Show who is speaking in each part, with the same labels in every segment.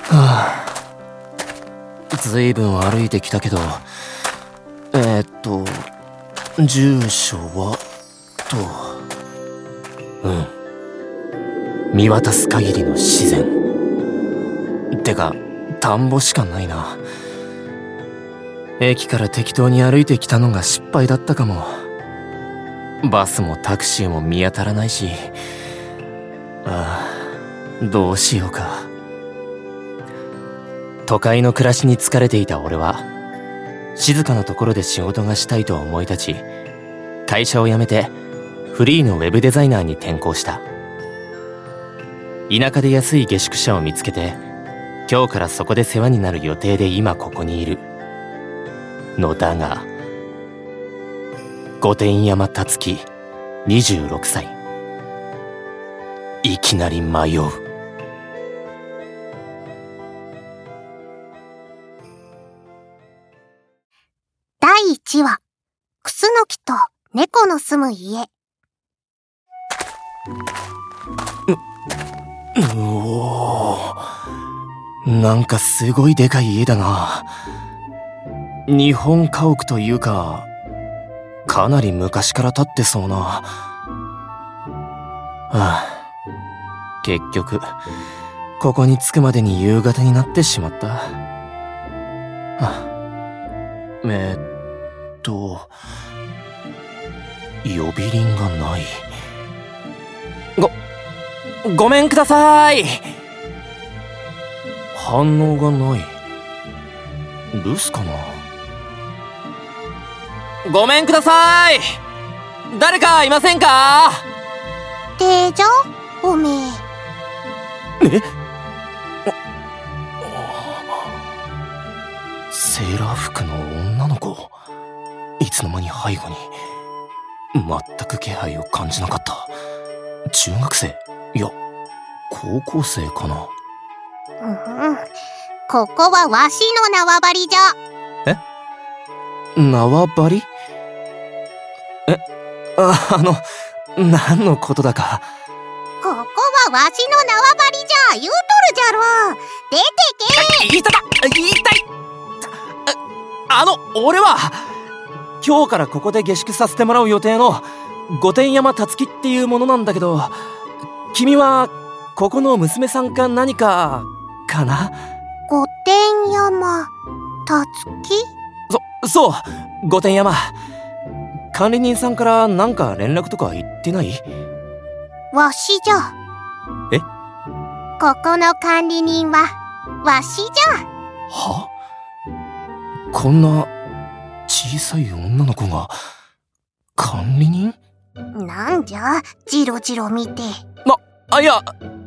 Speaker 1: ずいぶん歩いてきたけど、住所は見渡す限りの自然てか田んぼしかないな。駅から適当に歩いてきたのが失敗だったかも。バスもタクシーも見当たらないし、どうしようか。都会の暮らしに疲れていた俺は静かなところで仕事がしたいと思い立ち、会社を辞めてフリーのウェブデザイナーに転向した。田舎で安い下宿舎を見つけて、今日からそこで世話になる予定で今ここにいるのだが、御殿山辰樹26歳、いきなり迷う。
Speaker 2: 第1話、クスノキと猫の住む家。
Speaker 1: なんかすごいでかい家だな。日本家屋というか、かなり昔から建ってそうな。結局ここに着くまでに夕方になってしまった。呼び鈴がない。ごめんください。反応がない。留守かな。ごめんください。誰かいませんか。
Speaker 2: でじゃおめえ。
Speaker 1: セーラー服の女の子、いつの間に背後に。全く気配を感じなかった。中学生、いや高校生かな。
Speaker 2: ここはわしの縄張りじゃ。
Speaker 1: 縄張り？何のことだか。
Speaker 2: ここはわしの縄張りじゃ言うとるじゃろ。出てけ。
Speaker 1: 言いたい。俺は今日からここで下宿させてもらう予定の御殿山辰樹っていうものなんだけど、君はここの娘さんか何かかな。
Speaker 2: 御殿山辰樹？
Speaker 1: そう御殿山。管理人さんから何か連絡とか言ってない？
Speaker 2: わしじゃ。ここの管理人はわしじゃ。
Speaker 1: は？こんな小さい女の子が管理人？
Speaker 2: なんじゃジロジロ見て。
Speaker 1: いや、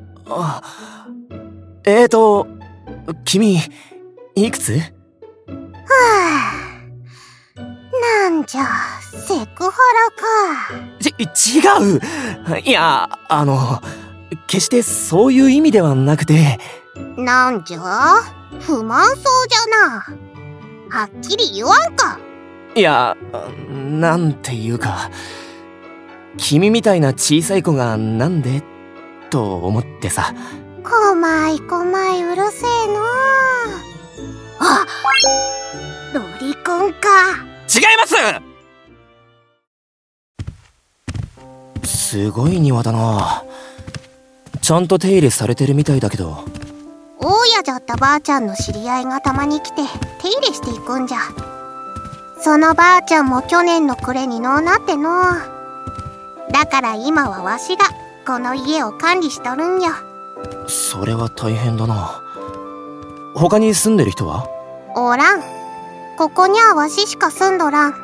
Speaker 1: 君いくつ？
Speaker 2: なんじゃセクハラ
Speaker 1: か。違う。いや、決してそういう意味ではなくて。
Speaker 2: なんじゃ不満そうじゃな。はっきり言わんか。
Speaker 1: いや、なんていうか、君みたいな小さい子がなんでと思ってさ。
Speaker 2: こまいうるせえの。ロリコンか。
Speaker 1: 違います。すごい庭だな。ちゃんと手入れされてるみたいだけど。
Speaker 2: 大家じゃったばあちゃんの知り合いがたまに来て手入れしていくんじゃ。そのばあちゃんも去年の暮れにのうなっての。だから今はわしがこの家を管理しとるんよ。
Speaker 1: それは大変だな。他に住んでる人は？
Speaker 2: おらん。ここにはわししか住んどらん。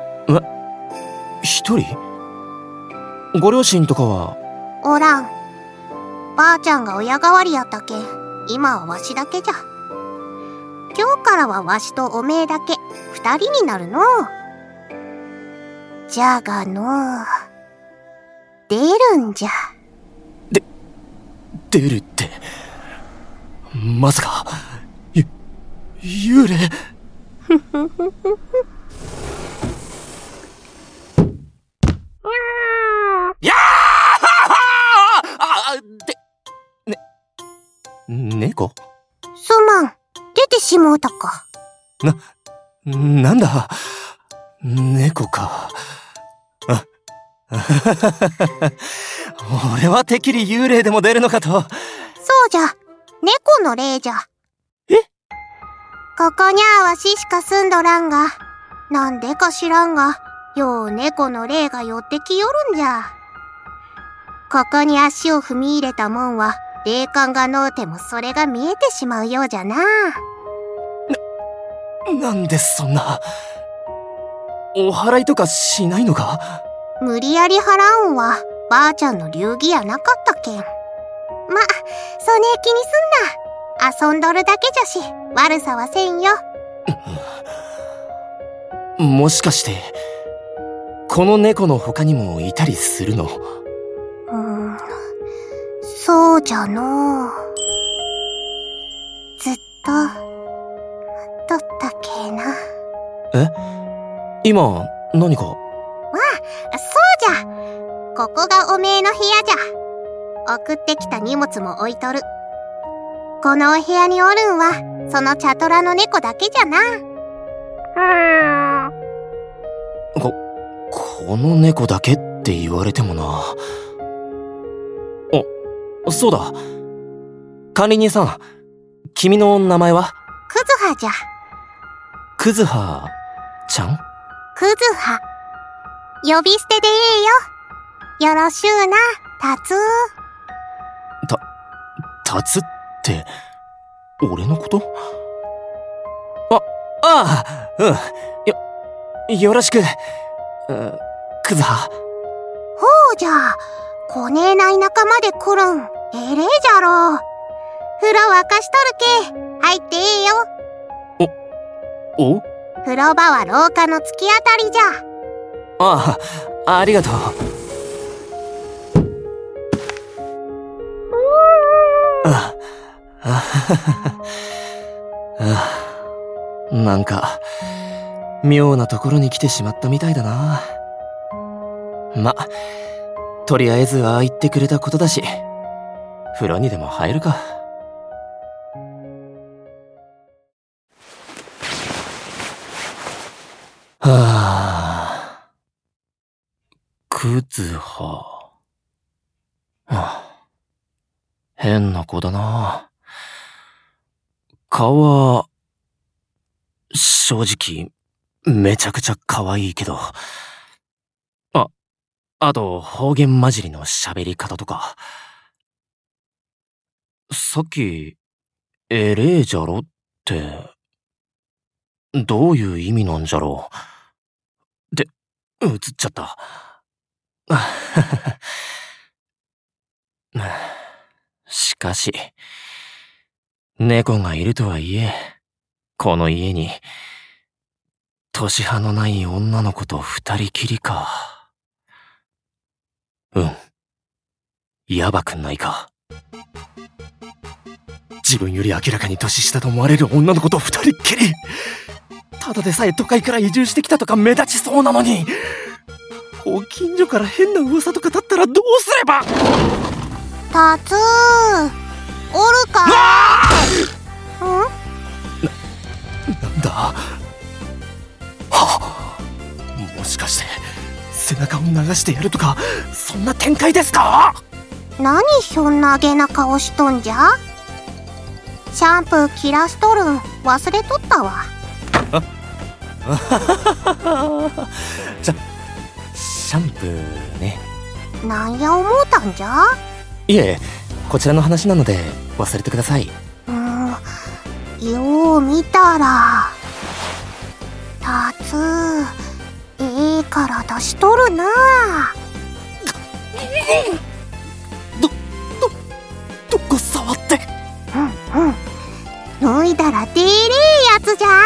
Speaker 1: 一人？ご両親とかは？
Speaker 2: おらん。ばあちゃんが親代わりやったけん今はわしだけじゃ。今日からはわしとおめえだけ二人になるの。じゃがの出るんじゃ。
Speaker 1: 出るって、まさか幽霊？やー！猫？
Speaker 2: すまん、出てしもうたか。
Speaker 1: なんだ、猫か。俺はてっきり幽霊でも出るのかと。
Speaker 2: そうじゃ、猫の霊じゃ。
Speaker 1: え？
Speaker 2: ここにゃわししか住んどらんが、なんでか知らんが、よう猫の霊が寄ってきよるんじゃ。ここに足を踏み入れたもんは、霊感がのうてもそれが見えてしまうようじゃな。
Speaker 1: なんでそんな。お祓いとかしないのか？
Speaker 2: 無理やり払うんは、ばあちゃんの流儀やなかったけん。ま、そねえ気にすんな。遊んどるだけじゃし、悪さはせんよ。
Speaker 1: もしかして、この猫の他にもいたりするの？
Speaker 2: そうじゃのう。ずっと、待っとったけな。
Speaker 1: え？今、何か？
Speaker 2: そうじゃ。ここがおめえの部屋じゃ。送ってきた荷物も置いとる。このお部屋におるんは、そのチャトラの猫だけじゃな。
Speaker 1: この猫だけって言われてもな。そうだ。管理人さん、君の名前は？
Speaker 2: クズハじゃ。
Speaker 1: クズハちゃん？
Speaker 2: クズハ。呼び捨てでええよ。よろしゅうな、タツ。
Speaker 1: タツって、俺のこと？ああ、よろしく。クズハ。
Speaker 2: ほうじゃ。こねえな田舎まで来るん、えれえじゃろう。風呂沸かしとるけ、入ってええよ。
Speaker 1: お？
Speaker 2: 風呂場は廊下の突き当たりじゃ。
Speaker 1: ああ、ありがとう。なんか、妙なところに来てしまったみたいだな。ま、とりあえずああ言ってくれたことだし、風呂にでも入るか。はあ、クズハ。変な子だな。顔は、正直、めちゃくちゃ可愛いけど。あと、方言混じりの喋り方とか。さっき、えれえじゃろって、どういう意味なんじゃろう。で、映っちゃった。しかし、猫がいるとはいえ、この家に、年派のない女の子と二人きりか。やばくないか。自分より明らかに年下と思われる女の子と二人っきり。ただでさえ都会から移住してきたとか目立ちそうなのに、ご近所から変な噂とか立ったらどうすれば。
Speaker 2: タツー、おるか？
Speaker 1: なんだ？はっ、もしかして背中を流してやるとか、そんな展開ですか？
Speaker 2: 何ひょんなげな顔しとんじゃ？シャンプー切らしとるん忘れとったわ。
Speaker 1: シャンプーね。
Speaker 2: なんや思うたんじゃ？
Speaker 1: いえ、こちらの話なので忘れてください。
Speaker 2: よう見たら、タツー、ええ体しとるな。
Speaker 1: どこ触って。
Speaker 2: 脱いだらでれえやつじゃ。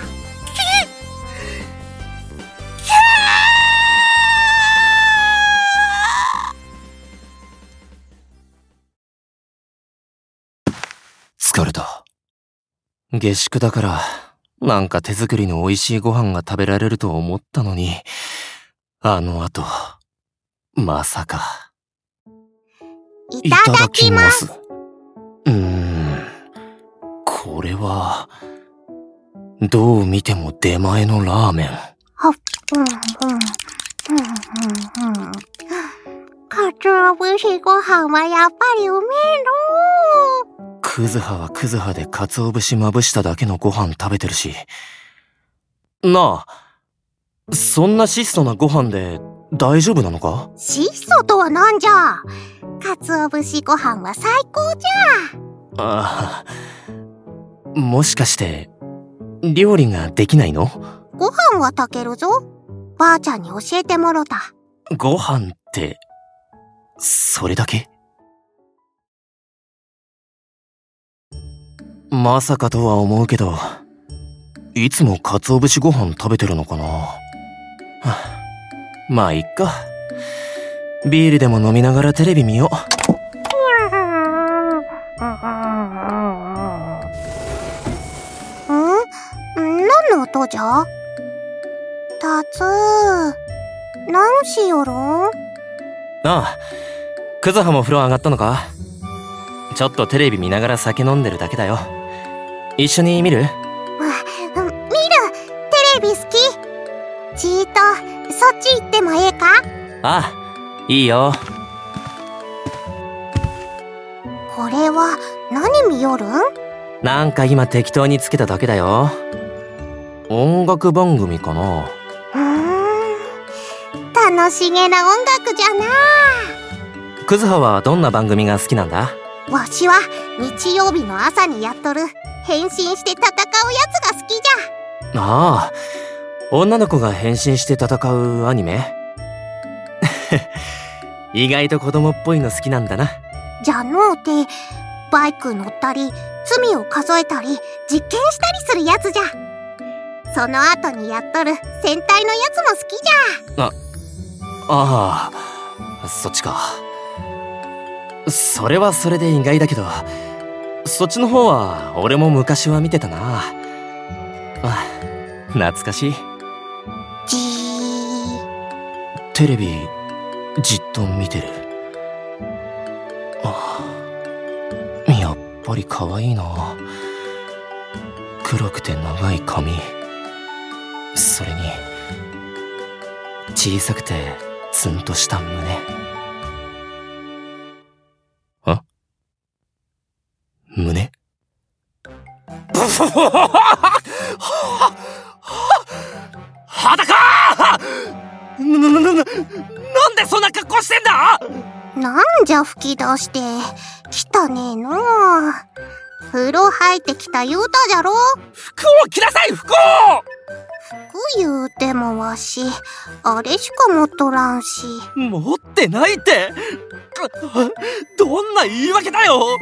Speaker 1: 疲れた。下宿だから、なんか手作りの美味しいご飯が食べられると思ったのに、あの後、まさか。
Speaker 2: いただきます。
Speaker 1: こな。どう見ても出前のラーメン。
Speaker 2: かつお節ご飯はやっぱりうめえの。
Speaker 1: クズハはクズハで鰹節まぶしただけのご飯食べてるし。なあ、そんな質素なご飯で大丈夫なのか？
Speaker 2: 質素とはなんじゃ。鰹節ご飯は最高じゃ。
Speaker 1: ああ、もしかして料理ができないの？
Speaker 2: ご飯は炊けるぞ。ばあちゃんに教えてもろた。
Speaker 1: ご飯ってそれだけ？まさかとは思うけど、いつも鰹節ご飯食べてるのかな。まあいっか。ビールでも飲みながらテレビ見よう。
Speaker 2: 何の音じゃ？タツー、何しよるん？
Speaker 1: ああ、クズハも風呂上がったのか？ちょっとテレビ見ながら酒飲んでるだけだよ。一緒に見る？
Speaker 2: 見る。テレビ好き。ちーっとそっち行ってもええか？
Speaker 1: ああ、いいよ。
Speaker 2: これは何見よるん？
Speaker 1: なんか今適当につけただけだよ。音楽番組かな。
Speaker 2: 楽しげな音楽じゃな。
Speaker 1: クズハはどんな番組が好きなんだ？
Speaker 2: わしは日曜日の朝にやっとる変身して戦うやつが好きじゃ。
Speaker 1: ああ、女の子が変身して戦うアニメ？意外と子供っぽいの好きなんだな。
Speaker 2: じゃのうて、バイク乗ったり罪を数えたり実験したりするやつじゃ。その後にやっとる戦隊のやつも好きじゃ。
Speaker 1: ああ、そっちか。それはそれで意外だけど、そっちの方は俺も昔は見てたな。あ、懐かしい。テレビじっと見てる。やっぱり可愛いな。黒くて長い髪、それに小さくてツンとした胸。胸？裸！なんでそんな格好してんだ！
Speaker 2: なんじゃ吹き出して汚ねえの。風呂入ってきた言うたじゃろ。
Speaker 1: 服を着なさい、服を！
Speaker 2: 服言うてもわしあれしか持っとらんし。
Speaker 1: 持ってないって？どんな言い訳だよ。も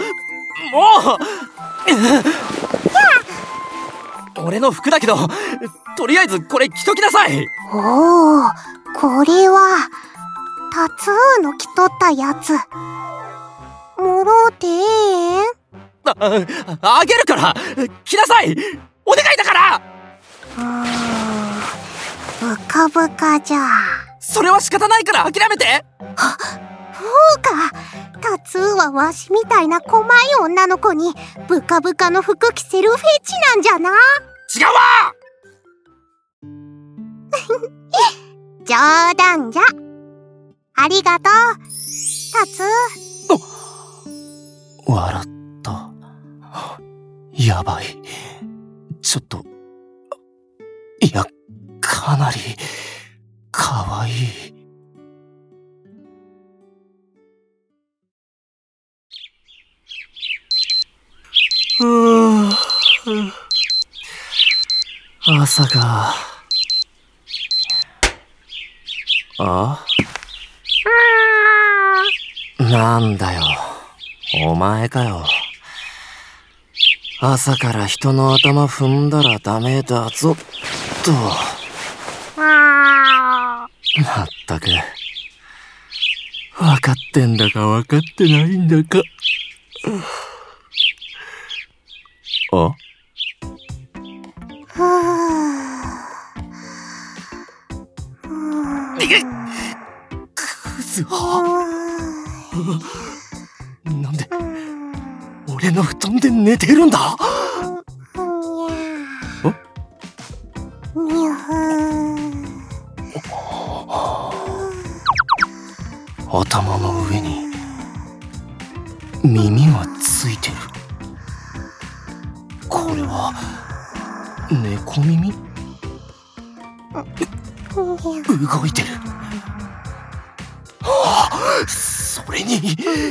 Speaker 1: う俺の服だけど、とりあえずこれ着ときなさい。
Speaker 2: おお、これはタツーの着とったやつ。もろうてええん？
Speaker 1: あげるから着なさい、お願いだから。
Speaker 2: ブカブカじゃ。
Speaker 1: それは仕方ないから諦めて。
Speaker 2: そうか、タツーはわしみたいな細い女の子にブカブカの服着せるフェチなんじゃな。
Speaker 1: 違うわ。
Speaker 2: 冗談じゃ。ありがとうタツー。
Speaker 1: 笑った。やばい。ちょっと、いや、かなりかわいい。朝か。なんだよ、お前かよ。朝から人の頭踏んだらダメだぞと。まったく、分かってんだか分かってないんだか。クズハ？なんで俺の布団で寝てるんだ？
Speaker 2: や
Speaker 1: 耳がついてる。これは猫耳？動いてる。それに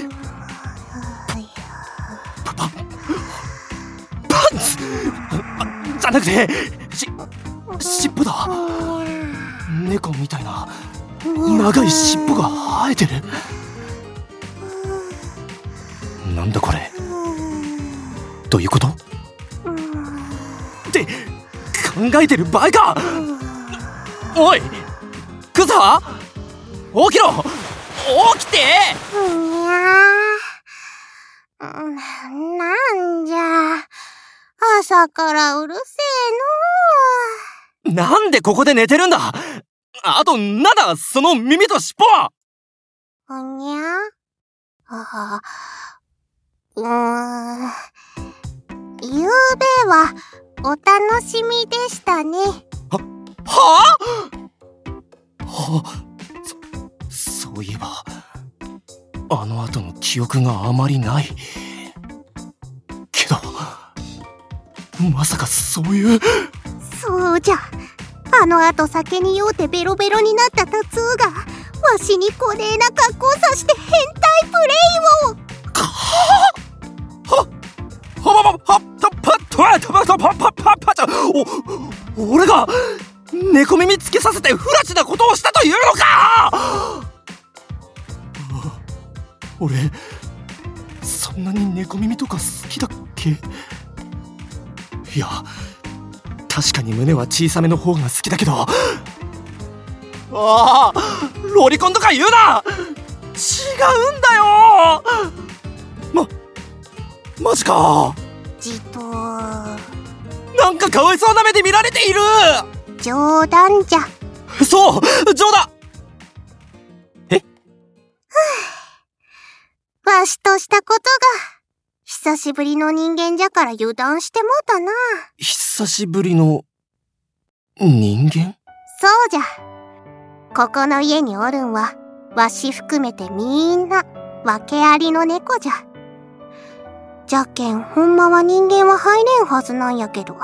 Speaker 1: パンツじゃなくて尻尾だ。猫みたいな長い尻尾が生えてる。なんだこれ、どういうことって考えてる場合か。おいクサ、起きろ、起きて。
Speaker 2: なんじゃ、朝からうるせえの。
Speaker 1: なんでここで寝てるんだ。あとなんだその耳と尻尾は。
Speaker 2: にゃゆうべはお楽しみでしたね。
Speaker 1: はそういえばあの後の記憶があまりないけど、まさかそういう。
Speaker 2: そうじゃ、あの後酒に酔うてベロベロになったタツーがわしにこねえな格好さして変態プレイを。
Speaker 1: 俺が猫耳つけさせて不埒なことをしたというのか。俺そんなに猫耳とか好きだっけ。いや確かに胸は小さめの方が好きだけど。ロリコンとか言うな。違うんだよ。マジか。
Speaker 2: じと
Speaker 1: なんかかわいそうな目で見られている。
Speaker 2: 冗談じゃ。
Speaker 1: そう冗談。
Speaker 2: わしとしたことが久しぶりの人間じゃから油断してもうたな。
Speaker 1: 久しぶりの人間？
Speaker 2: そうじゃ、ここの家におるんはわし含めてみんな訳ありの猫じゃ。じゃけんほんまは人間は入れんはずなんやけど、こ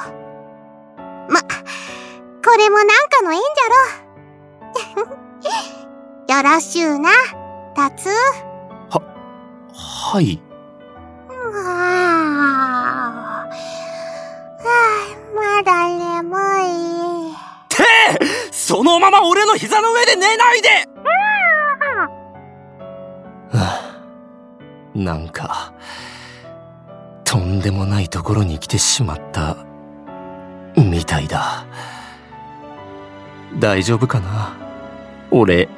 Speaker 2: れもなんかの縁じゃろ。よろしゅうなタツー。
Speaker 1: はい。
Speaker 2: まだ眠い。
Speaker 1: そのまま俺の膝の上で寝ないで。なんかとんでもないところに来てしまったみたいだ。大丈夫かな俺。